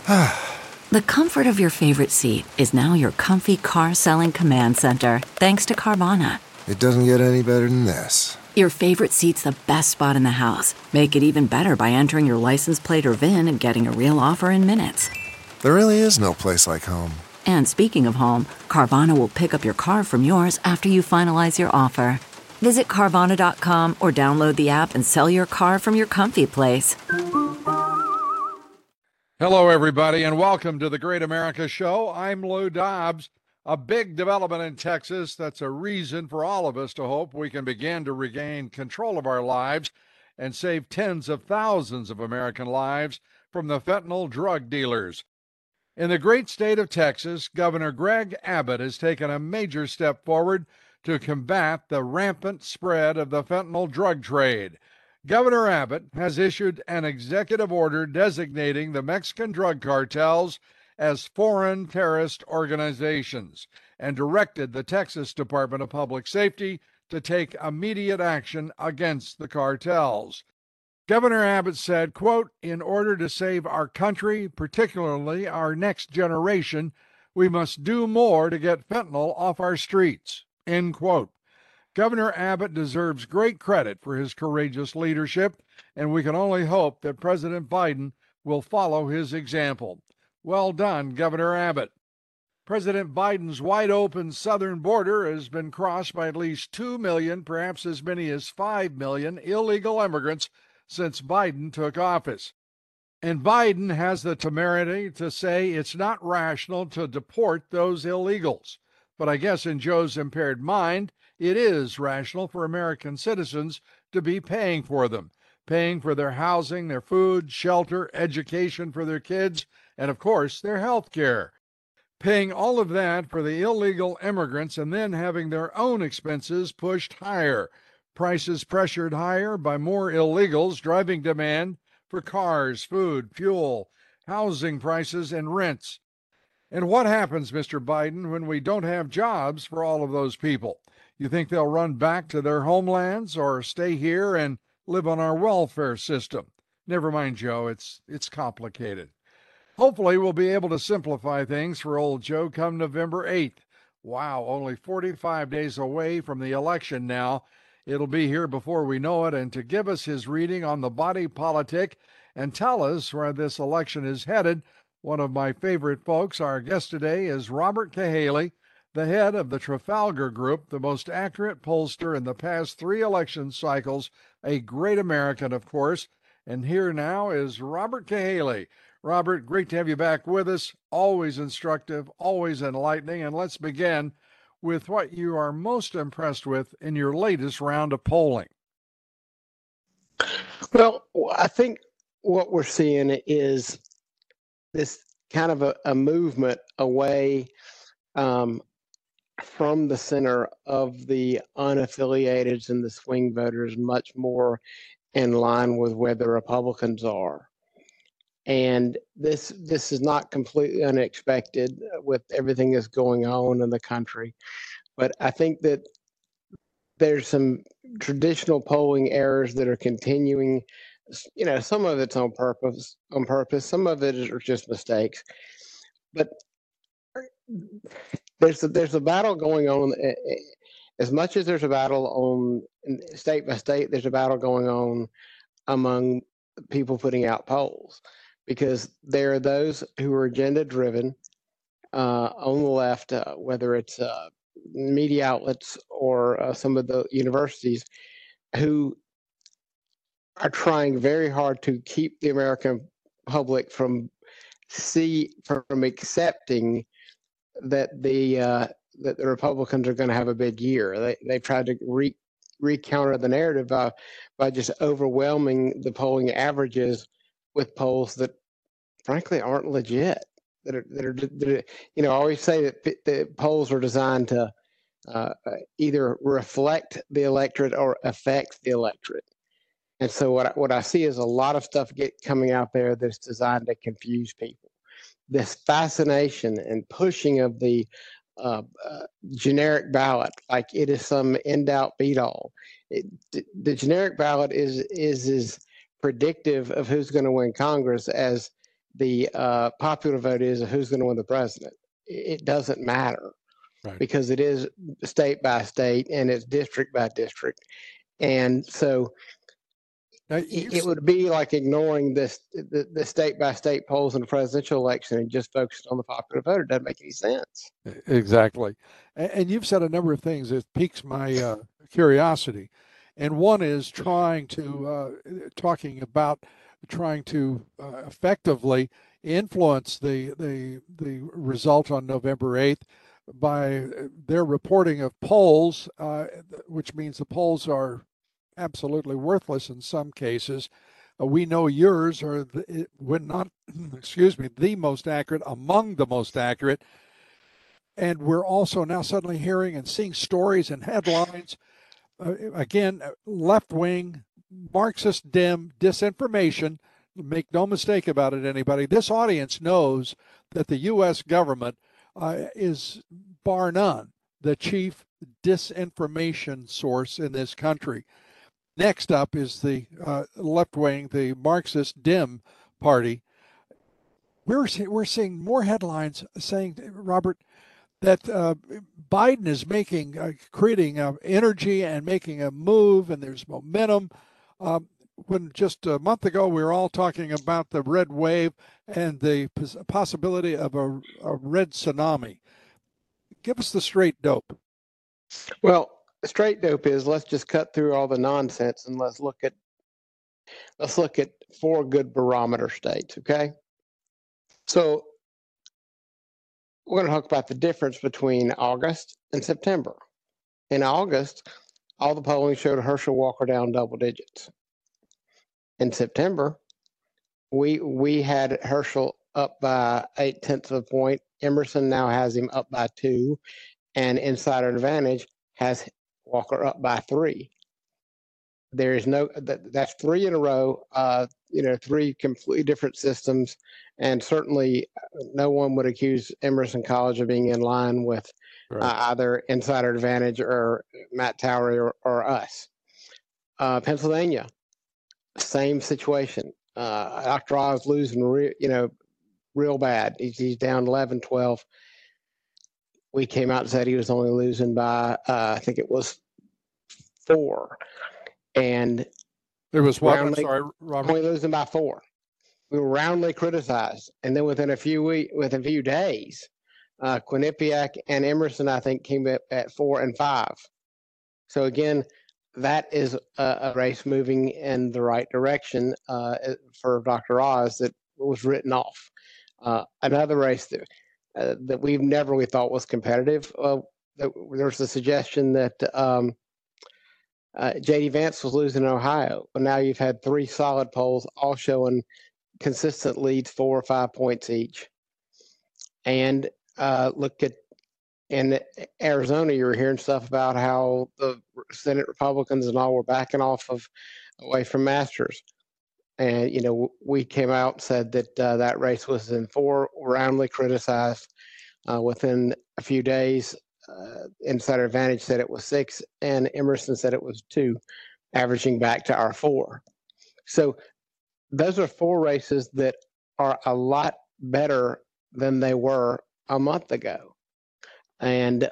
The comfort of your favorite seat is now your comfy car selling command center, thanks to Carvana. It doesn't get any better than this. Your favorite seat's the best spot in the house. Make it even better by entering your license plate or VIN and getting a real offer in minutes. There really is no place like home. And speaking of home, Carvana will pick up your car from yours after you finalize your offer. Visit Carvana.com or download the app and sell your car from your comfy place. Hello, everybody, and welcome to the Great America Show. I'm Lou Dobbs. A big development in Texas that's a reason for all of us to hope we can begin to regain control of our lives and save tens of thousands of American lives from the fentanyl drug dealers. In the great state of Texas, Governor Greg Abbott has taken a major step forward to combat the rampant spread of the fentanyl drug trade. Governor Abbott has issued an executive order designating the Mexican drug cartels as foreign terrorist organizations and directed the Texas Department of Public Safety to take immediate action against the cartels. Governor Abbott said, quote, "In order to save our country, particularly our next generation, we must do more to get fentanyl off our streets," end quote. Governor Abbott deserves great credit for his courageous leadership, and we can only hope that President Biden will follow his example. Well done, Governor Abbott. President Biden's wide-open southern border has been crossed by at least 2 million, perhaps as many as 5 million illegal immigrants since Biden took office. And Biden has the temerity to say it's not rational to deport those illegals. But I guess in Joe's impaired mind, it is rational for American citizens to be paying for them, paying for their housing, their food, shelter, education for their kids, and of course, their health care. Paying all of that for the illegal immigrants and then having their own expenses pushed higher, prices pressured higher by more illegals, driving demand for cars, food, fuel, housing prices, and rents. And what happens, Mr. Biden, when we don't have jobs for all of those people? You think they'll run back to their homelands or stay here and live on our welfare system? Never mind, Joe, it's complicated. Hopefully, we'll be able to simplify things for old Joe come November 8th. Wow, only 45 days away from the election now. It'll be here before we know it, and to give us his reading on the body politic and tell us where this election is headed, one of my favorite folks, our guest today, is Robert Cahaly, the head of the Trafalgar Group, the most accurate pollster in the past 3 election cycles, a great American, of course. And here now is Robert Cahaly. Robert, great to have you back with us. Always instructive, always enlightening. And let's begin with what you are most impressed with in your latest round of polling. Well, I think what we're seeing is this kind of a movement away from the center of the unaffiliated and the swing voters, much more in line with where the Republicans are. And this is not completely unexpected with everything that's going on in the country. But I think that there's some traditional polling errors that are continuing. You know, some of it's on purpose. Some of it is just mistakes. But there's a battle going on. As much as there's a battle on state by state, there's a battle going on among people putting out polls, because there are those who are agenda driven on the left, whether it's media outlets or some of the universities, who are trying very hard to keep the American public from accepting that the Republicans are going to have a big year. They've tried to recounter the narrative by just overwhelming the polling averages with polls that frankly aren't legit. That are I always say that the polls are designed to either reflect the electorate or affect the electorate. And so what I see is a lot of stuff coming out there that's designed to confuse people. This fascination and pushing of the generic ballot, like it is some end-out beat-all. The generic ballot is as predictive of who's going to win Congress as the popular vote is of who's going to win the president. It doesn't matter, Right. because it is state by state and it's district by district. And so it would be like ignoring the state by state polls in the presidential election and just focusing on the popular vote. It doesn't make any sense. Exactly. And you've said a number of things that piques my curiosity. And one is talking about trying to effectively influence the result on November 8th by their reporting of polls, which means the polls are absolutely worthless in some cases. We know yours are, when not, the most accurate, among the most accurate. And we're also now suddenly hearing and seeing stories and headlines, again, left-wing, Marxist disinformation. Make no mistake about it, anybody. This audience knows that the U.S. government is, bar none, the chief disinformation source in this country. Next up is the left-wing, the Marxist Dim Party. We're seeing more headlines saying, Robert, that Biden is creating energy and making a move, and there's momentum. When just a month ago we were all talking about the red wave and the possibility of a red tsunami. Give us the straight dope. Well, the straight dope is, let's just cut through all the nonsense and let's look at 4 good barometer states, okay? So we're going to talk about the difference between August and September. In August, all the polling showed Herschel Walker down double digits. In September, we had Herschel up by 0.8 of a point. Emerson now has him up by 2, and Insider Advantage has Walker up by 3. There is that's 3 in a row. 3 completely different systems, and certainly no one would accuse Emerson College of being in line with either Insider Advantage or Matt Towery or us. Pennsylvania, same situation. Dr. Oz losing real bad. He's down 11, 12. We came out and said he was only losing by I think it was 4. And it was what? I'm sorry, Robert. Only losing by 4. We were roundly criticized, and then within a few days, Quinnipiac and Emerson, I think, came up at 4 and 5. So again, that is a race moving in the right direction for Dr. Oz that was written off. Another race that we've never really thought was competitive. There's a suggestion that J.D. Vance was losing in Ohio, but now you've had 3 solid polls, all showing consistent leads, 4 or 5 points each. And look at in Arizona, you were hearing stuff about how the Senate Republicans and all were backing off away from Masters. And, we came out and said that that race was in 4, roundly criticized. Within a few days, Insider Advantage said it was 6, and Emerson said it was 2, averaging back to our 4. So those are 4 races that are a lot better than they were a month ago. And,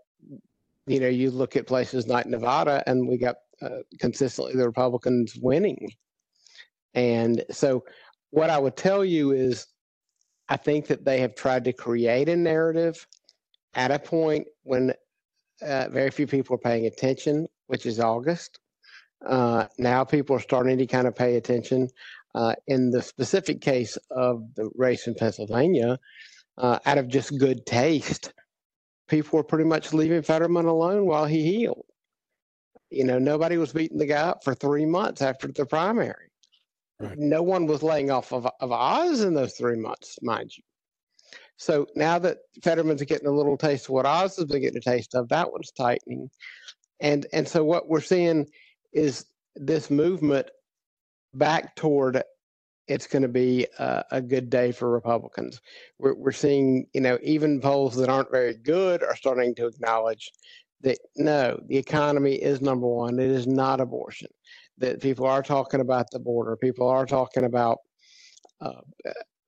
you look at places like Nevada, and we got consistently the Republicans winning. And so what I would tell you is I think that they have tried to create a narrative at a point when very few people are paying attention, which is August. Now people are starting to kind of pay attention. In the specific case of the race in Pennsylvania, out of just good taste, people were pretty much leaving Fetterman alone while he healed. Nobody was beating the guy up for 3 months after the primary. Right. No one was laying off of Oz in those 3 months, mind you. So now that Fetterman's getting a little taste of what Oz has been getting a taste of, that one's tightening. And so what we're seeing is this movement back toward it's going to be a good day for Republicans. We're seeing, even polls that aren't very good are starting to acknowledge that, no, the economy is number one. It is not abortion. That people are talking about the border. People are talking about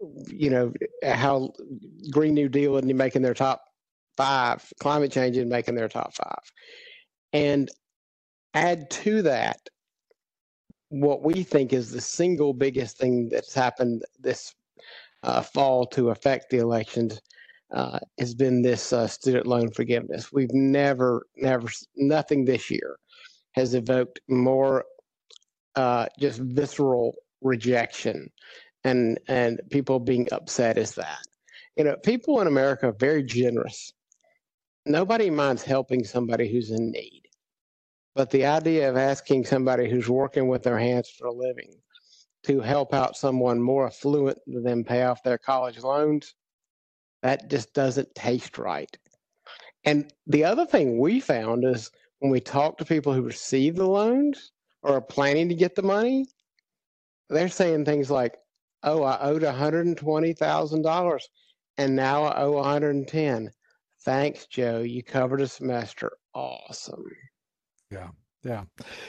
how Green New Deal isn't making their top five, climate change isn't making their top five. And add to that what we think is the single biggest thing that's happened this fall to affect the elections has been this student loan forgiveness. We've never, nothing this year has evoked more just visceral rejection and people being upset as that. People in America are very generous. Nobody minds helping somebody who's in need. But the idea of asking somebody who's working with their hands for a living to help out someone more affluent than them pay off their college loans, that just doesn't taste right. And the other thing we found is when we talk to people who receive the loans or are planning to get the money, they're saying things like, "Oh, I owed $120,000 and now I owe 110. Thanks, Joe. You covered a semester. Awesome." Yeah.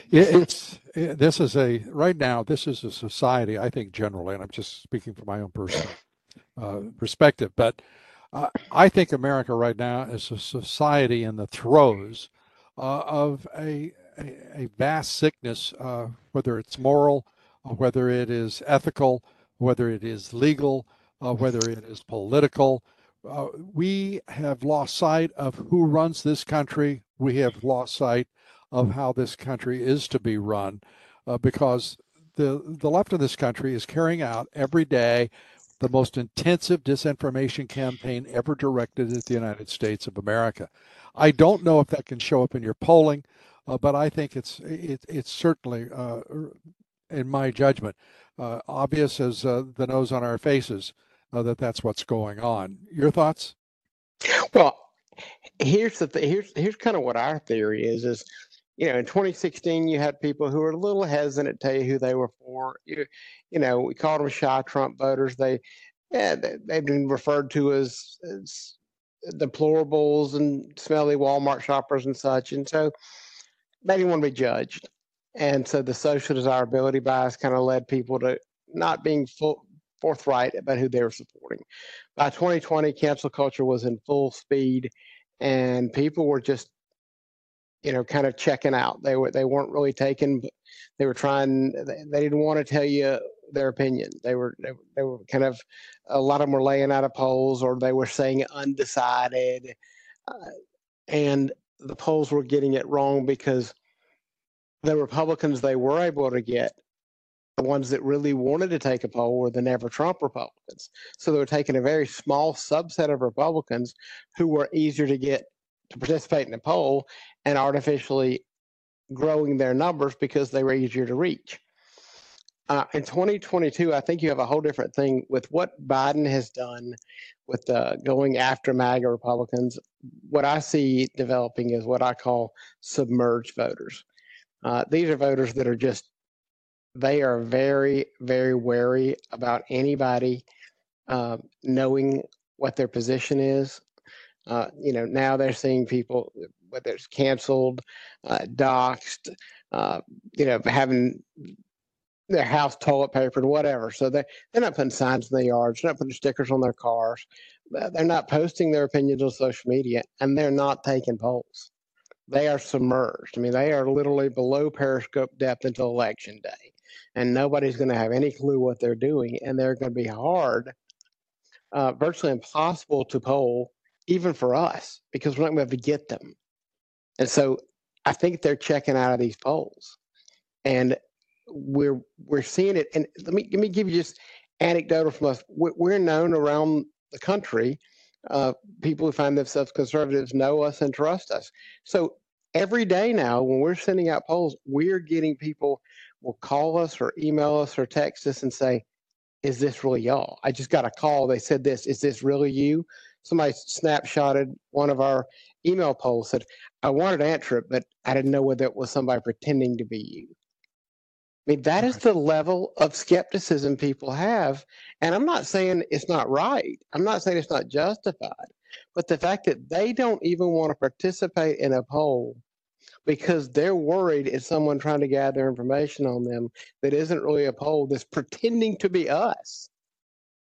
Right now, this is a society, I think generally, and I'm just speaking from my own personal perspective, but I think America right now is a society in the throes of a vast sickness, whether it's moral, whether it is ethical, whether it is legal, whether it is political. We have lost sight of who runs this country. We have lost sight of how this country is to be run, because the left of this country is carrying out every day the most intensive disinformation campaign ever directed at the United States of America. I don't know if that can show up in your polling, but I think it's certainly, in my judgment, obvious as the nose on our faces that's what's going on. Your thoughts? Well, here's kind of what our theory is in 2016 you had people who were a little hesitant to tell you who they were for. We called them shy Trump voters. They've been referred to as deplorables and smelly Walmart shoppers and such, and so they didn't want to be judged. And so the social desirability bias kind of led people to not being forthright about who they were supporting. By 2020, cancel culture was in full speed, and people were just kind of checking out. They weren't really taken. They were trying. They didn't want to tell you their opinion. They were kind of, a lot of them were laying out of polls, or they were saying undecided, and the polls were getting it wrong because the Republicans they were able to get, the ones that really wanted to take a poll, were the Never Trump Republicans. So they were taking a very small subset of Republicans who were easier to get to participate in a poll and artificially growing their numbers because they were easier to reach. In 2022, I think you have a whole different thing with what Biden has done with going after MAGA Republicans. What I see developing is what I call submerged voters. These are voters that are they are very, very wary about anybody knowing what their position is. Now they're seeing people, whether it's canceled, doxxed, having their house toilet papered, whatever. So they're not putting signs in their yards, they're not putting stickers on their cars, they're not posting their opinions on social media, and they're not taking polls. They are submerged. I mean, they are literally below periscope depth until election day, and nobody's going to have any clue what they're doing, and they're going to be hard, virtually impossible to poll, even for us, because we're not going to be able to get them. And so I think they're checking out of these polls, and we're seeing it. And let me give you just anecdotal from us. We're known around the country. People who find themselves conservatives know us and trust us. So every day now, when we're sending out polls, we're getting people will call us or email us or text us and say, "Is this really y'all? I just got a call. They said this. Is this really you?" Somebody snapshotted one of our email polls, said, "I wanted to answer it, but I didn't know whether it was somebody pretending to be you." I mean, that is the level of skepticism people have. And I'm not saying it's not right. I'm not saying it's not justified. But the fact that they don't even want to participate in a poll because they're worried it's someone trying to gather information on them that isn't really a poll, that's pretending to be us.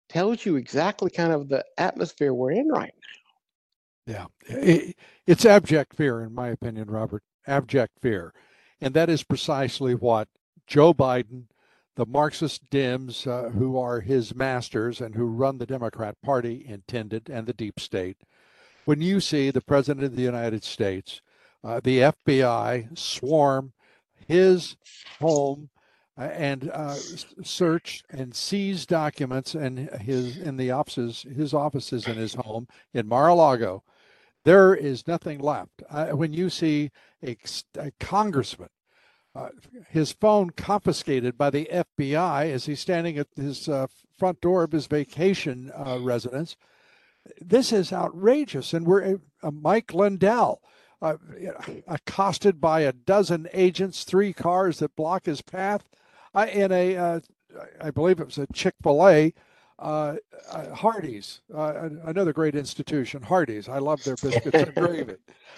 tells you exactly kind of the atmosphere we're in right Yeah, it's abject fear, in my opinion, Robert. Abject fear. And that is precisely what Joe Biden, the Marxist Dems, who are his masters and who run the Democrat Party, intended, and the deep state. When you see the President of the United States, the FBI swarm his home and search and seize documents and his offices in his home in Mar-a-Lago, there is nothing left. When you see a congressman, his phone confiscated by the FBI as he's standing at his front door of his vacation residence, this is outrageous. And we're Mike Lindell, accosted by a dozen agents, 3 cars that block his path in I believe it was a Chick-fil-A, Hardee's, another great institution, Hardee's. I love their biscuits and gravy.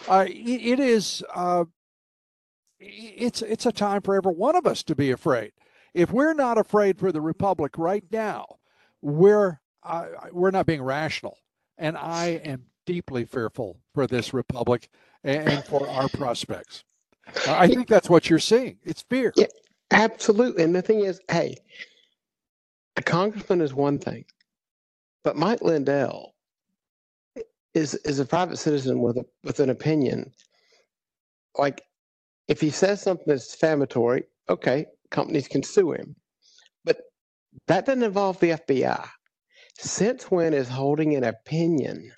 It's a time for every one of us to be afraid. If we're not afraid for the republic right now, we're not being rational. And I am deeply fearful for this republic and for our prospects. I think that's what you're seeing. It's fear. now. Yeah, absolutely. And the thing is, hey, a congressman is one thing, but Mike Lindell is a private citizen with an opinion. Like, if he says something that's defamatory, okay, companies can sue him. But that doesn't involve the FBI. Since when is holding an opinion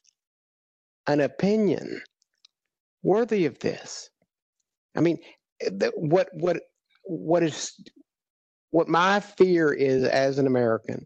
worthy of this? I mean, what my fear is as an American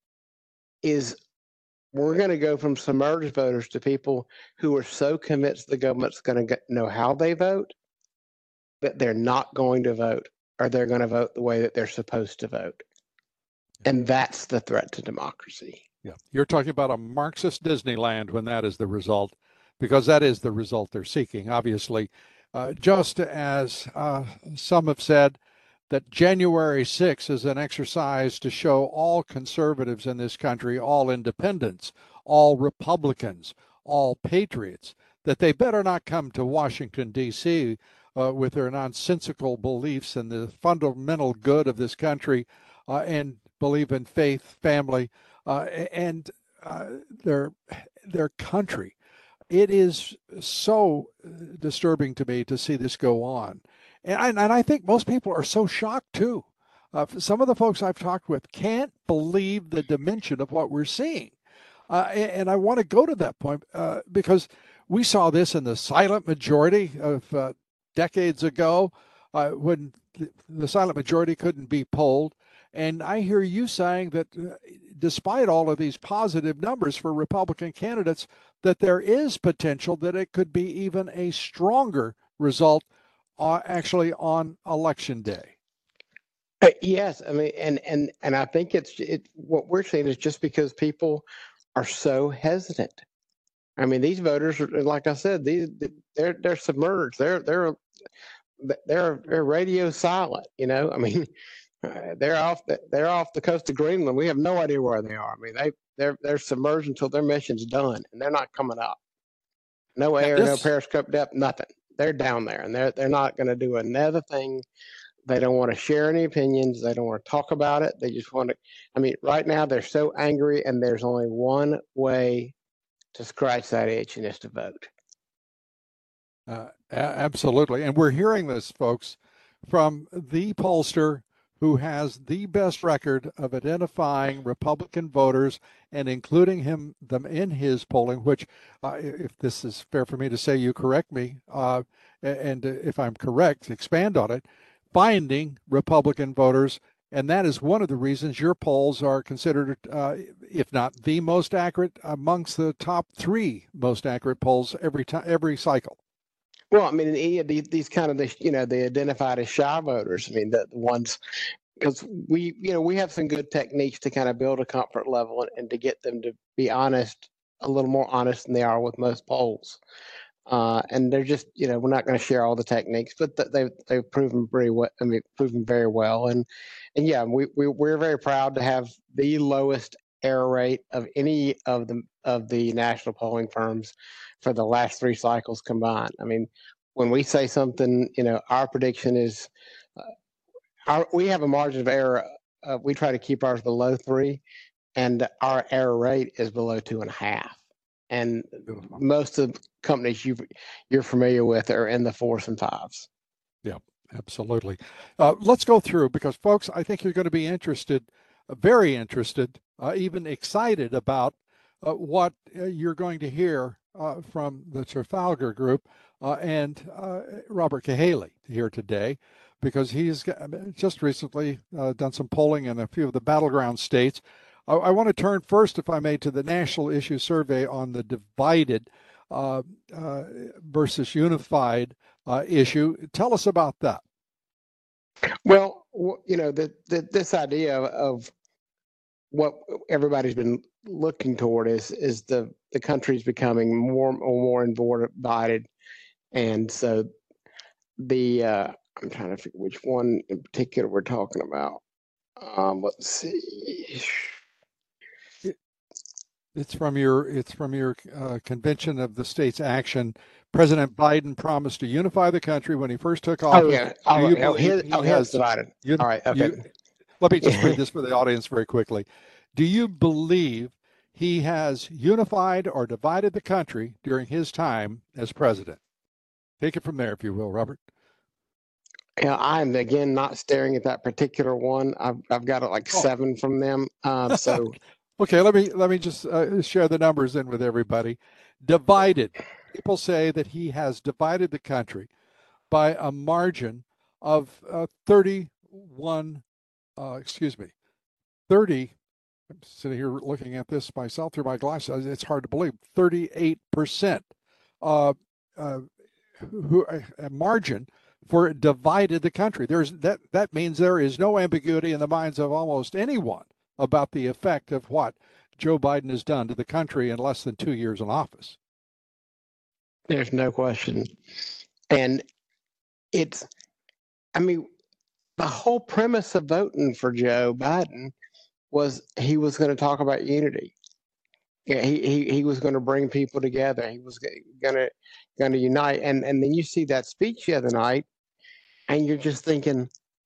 is we're going to go from submerged voters to people who are so convinced the government's going to know how they vote that they're not going to vote, or they're going to vote the way that they're supposed to vote. And that's the threat to democracy. Yeah, you're talking about a Marxist Disneyland when that is the result, because that is the result they're seeking, obviously. Just as some have said that January 6th is an exercise to show all conservatives in this country, all independents, all Republicans, all patriots, that they better not come to Washington, D.C. With their nonsensical beliefs in the fundamental good of this country and believe in faith, family, and their country. It is so disturbing to me to see this go on. And I think most people are so shocked too. Some of the folks I've talked with can't believe the dimension of what we're seeing. And I want to go to that point because we saw this in the silent majority of decades ago when the silent majority couldn't be polled. And I hear you saying that despite all of these positive numbers for Republican candidates, that there is potential that it could be even a stronger result actually on election day. Yes, I mean, and I think it's what we're seeing is just because people are so hesitant. I mean, these voters, like I said, they're submerged. They're radio silent. You know, I mean, they're off the coast of Greenland. We have no idea where they are. I mean, they're submerged until their mission's done, and they're not coming up. No air, no periscope depth, nothing. They're down there, and they're not going to do another thing. They don't want to share any opinions. They don't want to talk about it. They just want to. I mean, right now they're so angry, and there's only one way to scratch that itch, and it's to vote. Absolutely, and we're hearing this, folks, from the pollster who has the best record of identifying Republican voters and including them in his polling, which, if this is fair for me to say, you correct me, and if I'm correct, expand on it, finding Republican voters. And that is one of the reasons your polls are considered, if not the most accurate, amongst the top 3 most accurate polls every cycle. Well, I mean, these kind of they identified as shy voters. I mean, the ones, because we have some good techniques to kind of build a comfort level and to get them to be honest, a little more honest than they are with most polls. And they're just, we're not going to share all the techniques, but they've proven proven very well. And yeah, we're very proud to have the lowest error rate of any of the national polling firms for the last 3 cycles combined. I mean, when we say something, our prediction is we have a margin of error. We try to keep ours below 3, and our error rate is below 2.5. And most of the companies you're familiar with are in the 4s and 5s. Yeah, absolutely. Let's go through, because folks, I think you're going to be interested, very interested, even excited about what you're going to hear from the Trafalgar Group and Robert Cahaly here today, because he's just recently done some polling in a few of the battleground states. I want to turn first, if I may, to the National Issue Survey on the divided versus unified issue. Tell us about that. Well, this idea of what everybody's been looking toward is the country's becoming more and more divided, and so I'm trying to figure which one in particular we're talking about. Let's see. It's from your convention of the state's action. President Biden promised to unify the country when he first took office. His divided. All right. Okay. Let me just read this for the audience very quickly. Do you believe he has unified or divided the country during his time as president? Take it from there, if you will, Robert. Yeah, I'm again not staring at that particular one. I've got like 7 from them. So. Okay, let me just share the numbers in with everybody. Divided. People say that he has divided the country by a margin of 30. I'm sitting here looking at this myself through my glasses. It's hard to believe. 38%. A margin for divided the country. That means there is no ambiguity in the minds of almost anyone about the effect of what Joe Biden has done to the country in less than 2 years in office. There's no question. And the whole premise of voting for Joe Biden was he was going to talk about unity. Yeah, he was going to bring people together. He was going to unite. And then you see that speech the other night, and you're just thinking,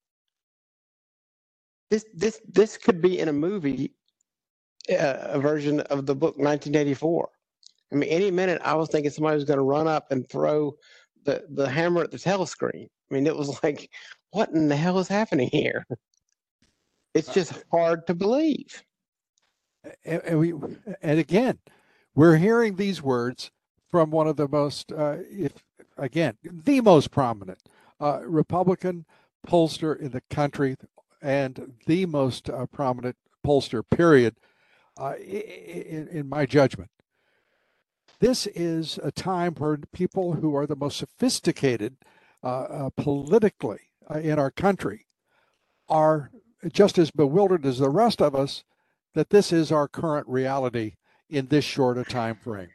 This could be in a movie, a version of the book 1984. I mean, any minute I was thinking somebody was going to run up and throw the hammer at the telescreen. I mean, it was like, what in the hell is happening here? It's just hard to believe. And again, we're hearing these words from one of the most, the most prominent Republican pollster in the country, and the most prominent pollster, period, in my judgment. This is a time where people who are the most sophisticated politically in our country are just as bewildered as the rest of us that this is our current reality in this short a time frame.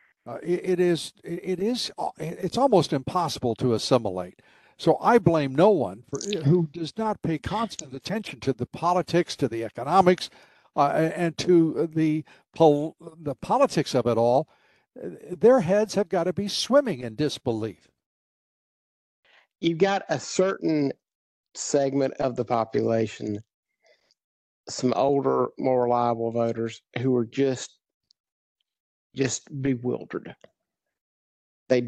It's almost impossible to assimilate. So I blame no one who does not pay constant attention to the politics, to the economics, and to the politics of it all. Their heads have got to be swimming in disbelief. You've got a certain segment of the population, some older, more reliable voters, who are just bewildered. They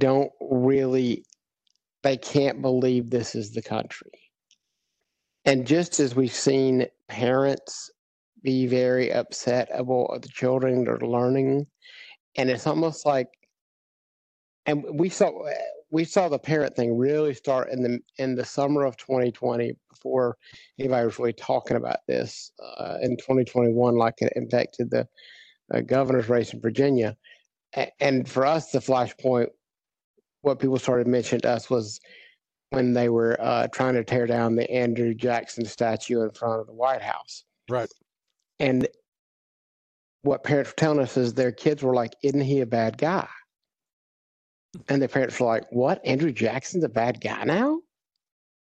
can't believe this is the country. And just as we've seen parents be very upset about the children they're learning, and it's almost like, and we saw the parent thing really start in the summer of 2020, before anybody was really talking about this in 2021, like it impacted the governor's race in Virginia. And for us, the flashpoint, what people started mentioning to us was when they were trying to tear down the Andrew Jackson statue in front of the White House. Right. And what parents were telling us is their kids were like, "Isn't he a bad guy?" And the parents were like, "What? Andrew Jackson's a bad guy now?"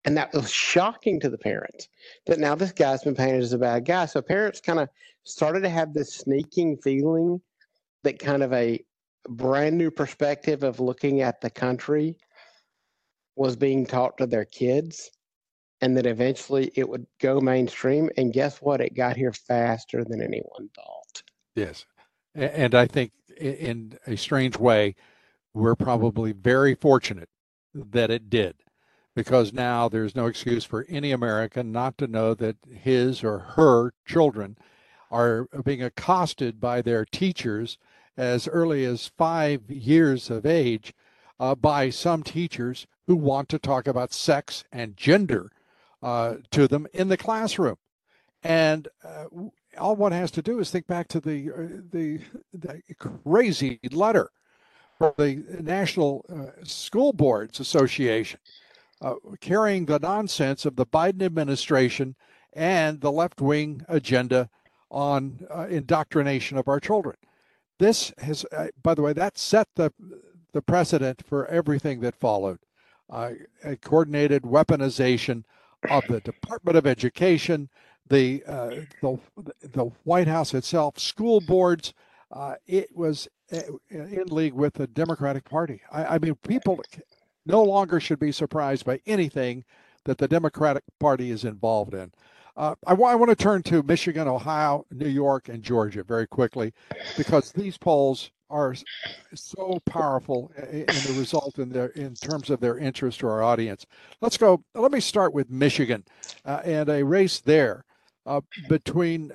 And that was shocking to the parents that now this guy's been painted as a bad guy. So parents kind of started to have this sneaking feeling that kind of a brand new perspective of looking at the country was being taught to their kids, and that eventually it would go mainstream. And guess what? It got here faster than anyone thought. Yes. And I think in a strange way, we're probably very fortunate that it did, because now there's no excuse for any American not to know that his or her children are being accosted by their teachers as early as 5 years of age by some teachers who want to talk about sex and gender to them in the classroom. And all one has to do is think back to the crazy letter from the National School Boards Association, carrying the nonsense of the Biden administration and the left-wing agenda on indoctrination of our children. This has, by the way, that set the precedent for everything that followed. A coordinated weaponization of the Department of Education, the White House itself, school boards. It was in league with the Democratic Party. I mean, people no longer should be surprised by anything that the Democratic Party is involved in. I want to turn to Michigan, Ohio, New York, and Georgia very quickly, because these polls are so powerful in the result in terms of their interest to our audience. Let's go. Let me start with Michigan and a race there between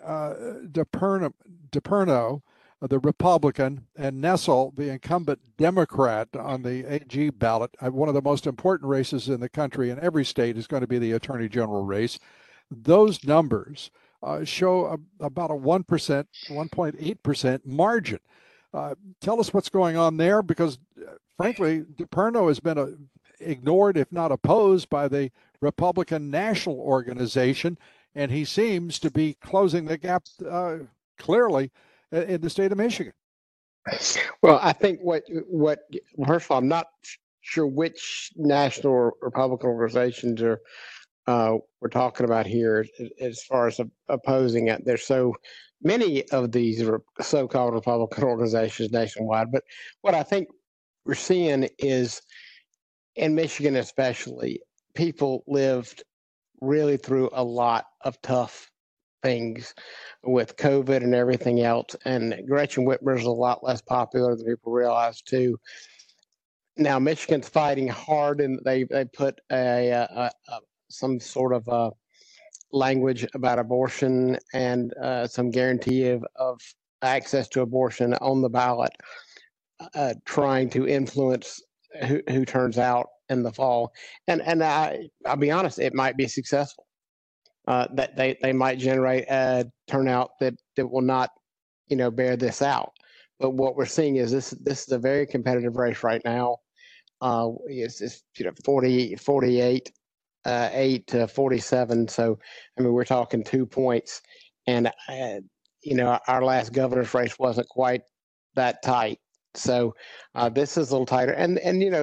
DePerno, the Republican, and Nessel, the incumbent Democrat, on the AG ballot. One of the most important races in the country in every state is going to be the Attorney General race. Those numbers show about a 1%, 1.8% margin. Tell us what's going on there, because frankly, DePerno has been ignored, if not opposed, by the Republican National Organization, and he seems to be closing the gap clearly in the state of Michigan. Well, I think what first of all, I'm not sure which national Republican organizations we're talking about here as far as opposing it. There's so many of these so-called Republican organizations nationwide, but what I think we're seeing is, in Michigan especially, people lived really through a lot of tough things with COVID and everything else, and Gretchen Whitmer is a lot less popular than people realize too. Now Michigan's fighting hard, and they put some sort of language about abortion and some guarantee of access to abortion on the ballot, trying to influence who turns out in the fall. And I'll be honest, it might be successful. That they might generate a turnout that will not, bear this out. But what we're seeing is this is a very competitive race right now. It's 48. 8 to 47. So, I mean, we're talking 2 points. And, our last governor's race wasn't quite that tight. So this is a little tighter. And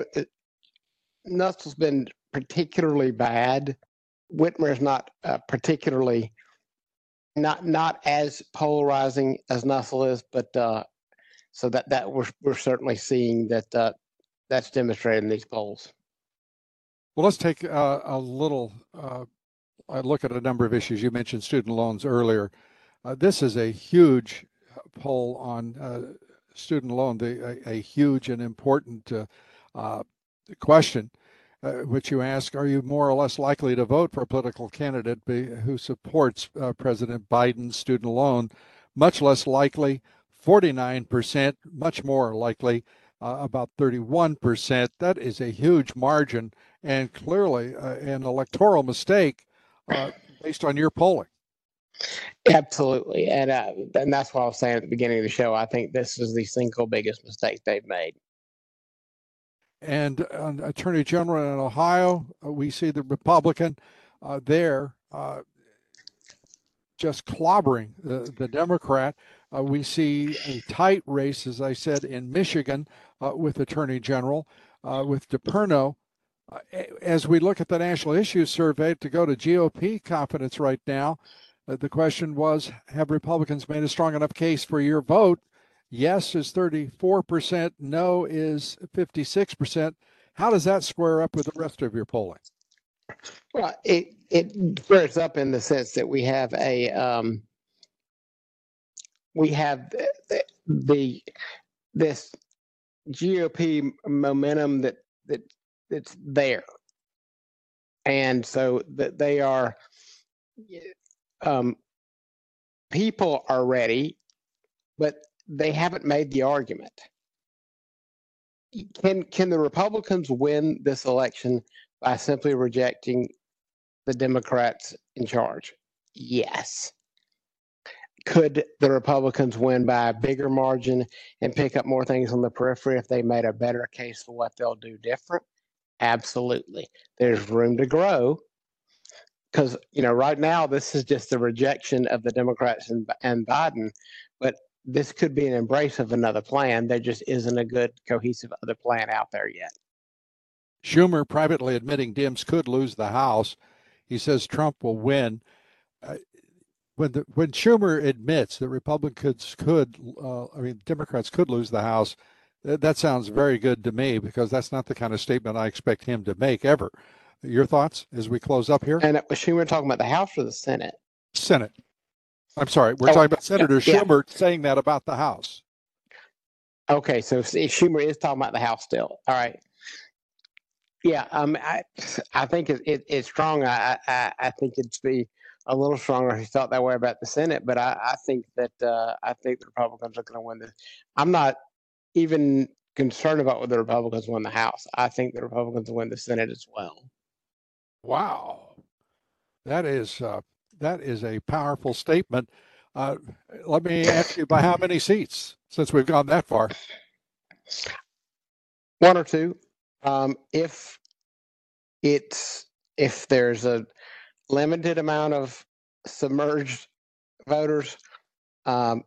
Nussel's been particularly bad. Whitmer is not particularly, not as polarizing as Nussel is, but so that we're certainly seeing that that's demonstrated in these polls. Well, let's take a little look at a number of issues. You mentioned student loans earlier. This is a huge poll on student loan, a huge and important question, which you ask: are you more or less likely to vote for a political candidate who supports President Biden's student loan? Much less likely, 49%, much more likely, about 31%. That is a huge margin, and clearly an electoral mistake based on your polling. Absolutely, and that's what I was saying at the beginning of the show. I think this is the single biggest mistake they've made. And Attorney General in Ohio, we see the Republican there just clobbering the Democrat. We see a tight race, as I said, in Michigan with Attorney General, with DePerno As we look at the National Issues Survey, to go to GOP confidence right now, the question was, have Republicans made a strong enough case for your vote? Yes is 34%, no is 56%. How does that square up with the rest of your polling? Well, it squares up in the sense that we have this GOP momentum that's there, and so that they are people are ready, but they haven't made the argument. Can the Republicans win this election by simply rejecting the Democrats in charge? Yes. Could the Republicans win by a bigger margin and pick up more things on the periphery if they made a better case for what they'll do different? Absolutely. There's room to grow because, right now this is just a rejection of the Democrats and Biden, but this could be an embrace of another plan. There just isn't a good cohesive other plan out there yet. Schumer privately admitting Dems could lose the House. He says Trump will win. When Schumer admits that Democrats could lose the House, that sounds very good to me, because that's not the kind of statement I expect him to make ever. Your thoughts as we close up here? And was Schumer talking about the House or the Senate? Senate. I'm sorry. We're talking about Senator Schumer saying that about the House. Okay, so Schumer is talking about the House still. All right. Yeah, I think it's strong. I think it'd be a little stronger if he felt that way about the Senate, but I think that I think the Republicans are going to win this. I'm not even concerned about whether the Republicans win the House. I think the Republicans will win the Senate as well. Wow, that is a powerful statement. Let me ask you, by how many seats, since we've gone that far? One or two. If there's a limited amount of submerged voters, high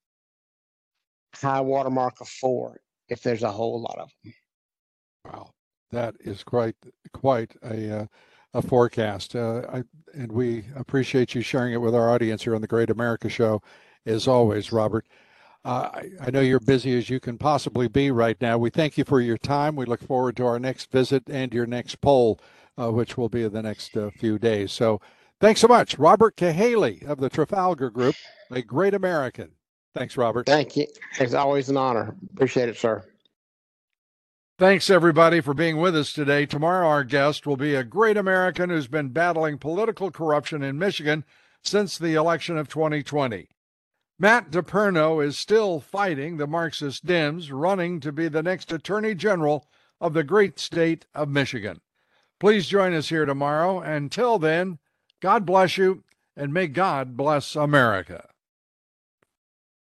watermark of 4. If there's a whole lot of them. Wow, that is quite a forecast, and we appreciate you sharing it with our audience here on the Great America Show, as always, Robert. I know you're busy as you can possibly be right now. We thank you for your time. We look forward to our next visit and your next poll, which will be in the next few days. So thanks so much. Robert Cahaly of the Trafalgar Group, a great American. Thanks, Robert. Thank you. It's always an honor. Appreciate it, sir. Thanks, everybody, for being with us today. Tomorrow, our guest will be a great American who's been battling political corruption in Michigan since the election of 2020. Matt DePerno is still fighting the Marxist Dems, running to be the next Attorney General of the great state of Michigan. Please join us here tomorrow. Until then, God bless you, and may God bless America.